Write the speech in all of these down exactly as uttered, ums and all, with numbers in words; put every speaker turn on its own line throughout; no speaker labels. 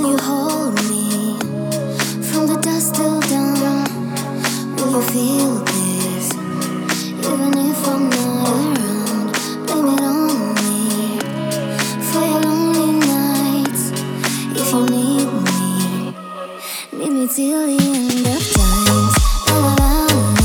Will you hold me from the dusk till dawn? Will you feel this even if I'm not around? Blame it on me for your lonely nights. If you need me, need me till the end of times. La la la.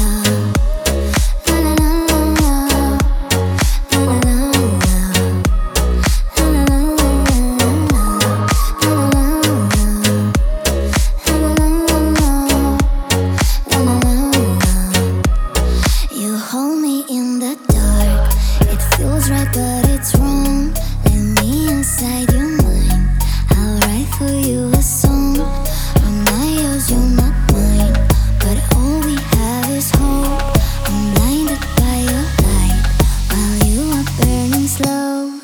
But it's wrong. Let me inside your mind. I'll write for you a song. I'm not yours, you're not mine. But all we have is hope. I'm blinded by your light while you are burning slow.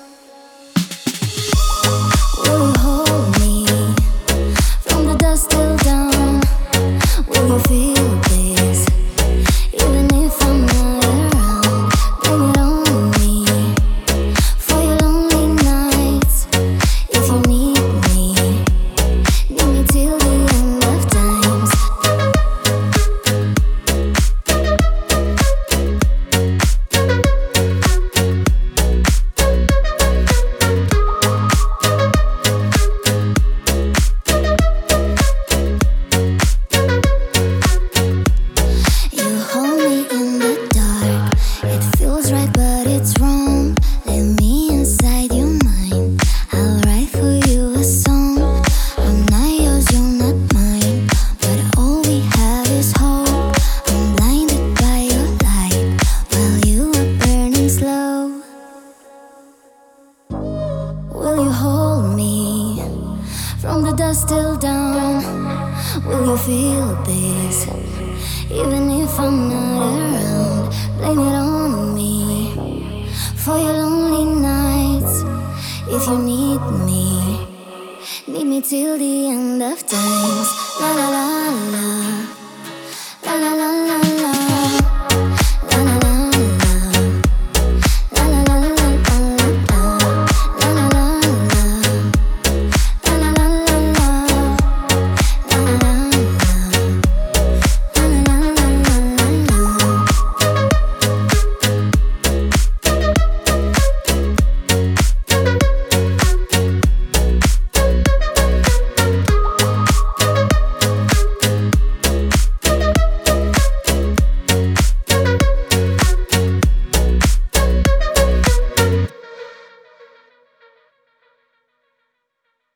Will you hold me from the dusk till dawn? Will you feel this even if I'm not around? Blame it on right, but it's wrong. Let me inside your mind. I'll write for you a song. I'm not yours, you're not mine. But all we have is hope. I'm blinded by your light while you are burning slow. Will you hold me from the dusk till dawn? Will you feel this even if I'm not around? Blame it on me for your lonely nights. If you need me, need me till the end of times. La la la la.